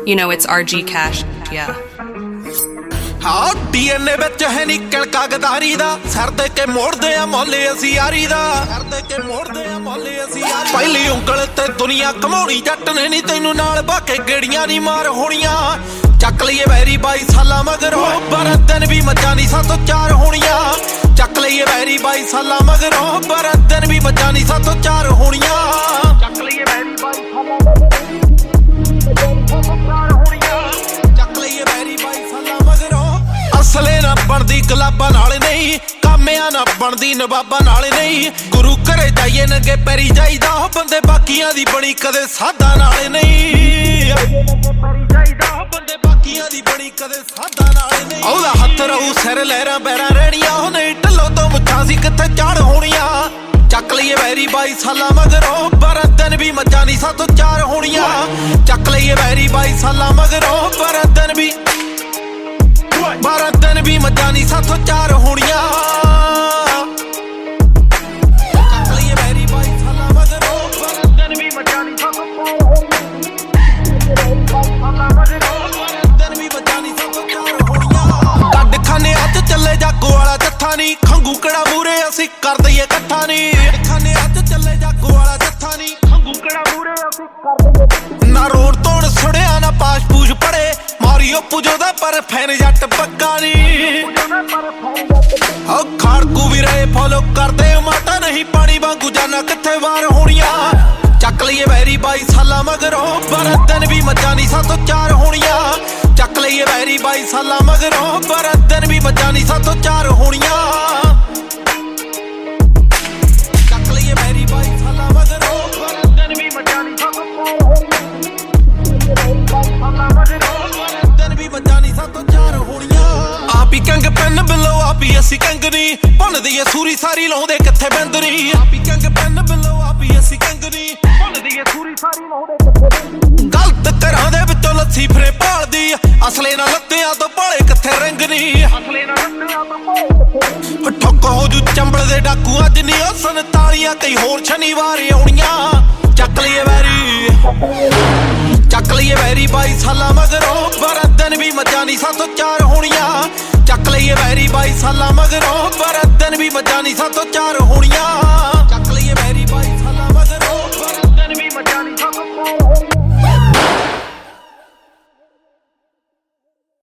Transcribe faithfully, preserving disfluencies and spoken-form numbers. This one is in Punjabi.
You know, it's R G Cash, yeah. हाँ डीएनए विच है नी कणका गदारी दा सर दे के मोड़दे आ मोले असी यारी दा सर दे के मोड़दे आ मोले असी यारी पहली उंगल ते दुनिया कमाउणी जट ने नी तैनू नाल बाके गेड़ियां नी मार होणियां ਚੱਕ ਲਈਏ ਵੈਰੀ ਬਾਈ ਸਾਲਾਂ ਮਗਰੋਂ ਪਰ ਦਿਨ ਵੀ ਮੱਝਾਂ ਨੀ ਸਾਤੋਂ ਚਾਰ ਹੋਣੀਆਂ ਚੱਕ ਲਈਏ ਵੈਰੀ ਬਾਈ ਸਾਲਾਂ ਮਗਰੋਂ ਪਰ ਦਿਨ ਵੀ ਮੱਝਾਂ ਨੀ ਸਾਤੋਂ ਚਾਰ ਹੋਣੀਆਂ ਚੱਕ ਲਈਏ ਵੈਰੀ ਬਾਈ ਸਾਲਾਂ ਅਸਲੇ ਨਾ ਬਣਦੀ ਗੁਲਾਬਾਂ ਨਾਲ ਨਹੀਂ ਕਾਮਿਆਂ ਨਾ ਬਣਦੀ ਨਵਾਬਾਂ ਨਾਲ ਨਹੀਂ ਗੁਰੂ ਘਰੇ ਜਾਈਏ ਨੰਗੇ ਪੈਰੀ ਜਾਈਦਾ ਉਹ ਬੰਦੇ ਬਾਕੀਆਂ ਦੀ ਬਣੀ ਕਦੇ ਸਾਧਾਂ ਨਾਲ ਨਹੀਂ ਬੰਦੇ ਬਾਕੀਆਂ ਦੀ ਬਣੀ ਕਦੇ ਸਾਧਾਂ ਨਾਲ ਨਹੀਂ ਉਹਦਾ ਹੱਥ ਰਹੂ ਸਿਰ ਲਹਿਰਾਂ ਬੈਰਾਂ ਰਹਿਣੀਆਂ ਉਹ ਨਹੀਂ ਢੱਲੋ ਤੋਂ ਮੁੱਛਾਂ ਸੀ ਕਿੱਥੇ ਝਾੜ ਹੋਣੀਆਂ ਚੱਕ ਲਈਏ ਵੈਰੀ ਬਾਈ ਸਾਲਾਂ ਮਗਰੋਂ ਪਰ ਦਿਨ ਵੀ ਮੱਝਾਂ ਨਹੀਂ ਸਾਤੋਂ ਚਾਰ ਹੋਣੀਆਂ ਚੱਕ ਲਈਏ ਵੈਰੀ ਬਾਈ ਸਾਲਾਂ ਮਗਰੋਂ ਪਰ ਦਿਨ ਵੀ ਬਾਰਾਂ ਦਿਨ ਵੀ ਮੱਝਾਂ ਨੀ ਸਾਥੋਂ ਚਾਰ ਹੋਣੀਆਂ ਚੱਕ ਲਈਏ ਵੈਰੀ ਬਾਈ ਸਾਲਾਂ ਮਗਰੋਂ ਬਾਰਾਂ ਦਿਨ ਵੀ ਮੱਝਾਂ ਨੀ ਸਾਥੋਂ ਚਾਰ ਹੋਣੀਆਂ ਕੱਢ ਖਾਨੇ ਅੱਜ ਚੱਲੇ ਜਾਗੋ ਵਾਲਾ ਜੱਥਾ ਨੀ ਖੰਗੂ ਕਿਹੜਾ ਮੂਰੇ ਅਸੀਂ ਕਰ ਦਈਏ ਇਕੱਠਾ ਨੀ ਖਾਨੇ ਅੱਜ ਚੱਲੇ ਜਾਗੋ ਵਾਲਾ ਜੱਥਾ ਨੀ ਖੰਗੂ ਕਿਹੜਾ ਮੂਰੇ ਅਸੀਂ ਕਰ ਦਈਏ ਨਾ ਰੋੜ ਤੋੜ ਸੁੜਿਆ ਨਾ ਪਾਸ਼ ਪੂਸ਼ ਪੜੇ ਮਾਰੀਓ ਪੁਜੋਦਾ ਪਰ ਫੈਨ ਜੱਟ ਪੱਕਾ ਨੀ ਓ ਖਾੜਕੂ ਵੀ ਰਹੇ ਫੋਲੋ ਕਰਦੇ ਮਾਤਾ ਨਹੀਂ ਪਾਣੀ ਵਾਂਗੂ ਜਾਨਾ ਕਿੱਥੇ ਵਾਰ ਹੋਣੀਆਂ ਚੱਕ ਲਈਏ ਵੈਰੀ ਬਾਈ ਸਾਲਾਂ ਮਗਰੋਂ ਪਰ ਦਿਨ ਵੀ ਮੱਝਾਂ ਨੀ ਸਾਤੋਂ ਚਾਰ ਹੋਣੀਆਂ ਚੱਕ ਲਈਏ ਵੈਰੀ ਬਾਈ ਸਾਲਾਂ ਮਗਰੋਂ ਪਰ ਦਿਨ ਵੀ ਮੱਝਾਂ ਨੀ ਸਾਤੋਂ ਚਾਰ ਹੋਣੀਆਂ ਚੱਕ ਲਈਏ ਵੈਰੀ ਬਾਈ ਸਾਲਾਂ ਮਗਰੋਂ ਪਰ ਦਿਨ ਵੀ ਮੱਝਾਂ ਨੀ ਸਾਤੋਂ ਚਾਰ ਹੋਣੀਆਂ ਆਪ ਹੀ ਕੰਗ ਪੈਨ ਬਿੱਲੋ ਆਪ ਹੀ ਅਸੀਂ ਕੰਗਨੀ ਭੁੰਨਦੀ ਏ ਸੂਰੀ ਸਾਰੀ ਲਾਉਂਦੇ ਕਿੱਥੇ ਬੰਦਰੀ ਆਪ ਹੀ ਕੰਗ ਪੈਨ ਬਿੱਲੋ ਆਪ ਹੀ ਅਸੀਂ ਕੰਗਨੀ ਭੁੰਨਦੀ ਏ ਸੂਰੀ ਸਾਰੀ ਲਾਉਂਦੇ ਕਿੱਥੇ ਗਲਤ ਘਰਾਂ ਦੇ ਵਿੱਚੋਂ ਲੱਥੀ ਫਰੇ ਭਾਲਦੀ ਅਸਲੇ ਨਾਲ ਲੱਤਿਆਂ ਤੋਂ ਭਾਲੇ ਕਿੱਥੇ ਰੰਗਨੀ ਅਸਲੇ ਨਾਲ ਲੱਤਿਆਂ ਤੋਂ ਭਾਲੇ ਠੱਕ ਹੋ ਜੂ ਚੰਬਲ ਦੇ ਡਾਕੂ ਅੱਜ ਨਹੀਂ ਉਹ ਸੰਤਾਲੀਆਂ ਕਈ ਹੋਰ ਸ਼ਨੀਵਾਰ ਆਉਣੀਆਂ ਚੱਕ ਲਈਏ ਵੈਰੀ ਚੱਕ ਲਈਏ ਵੈਰੀ ਬਾਈ ਸਾਲਾਂ ਮਗਰੋਂ ਪਰ ਦਿਨ ਵੀ ਮੱਝਾਂ ਨੀ ਸਾਤੋਂ ਚਾਰ ਹੋਣੀਆਂ ਚੱਕ ਲਈਏ ਵੈਰੀ ਬਾਈ ਸਾਲਾਂ ਮਗਰੋਂ ਪਰ ਦਿਨ ਵੀ ਮੱਝਾਂ ਨੀ ਸਾਤੋਂ ਚਾਰ ਹੋਣੀਆਂ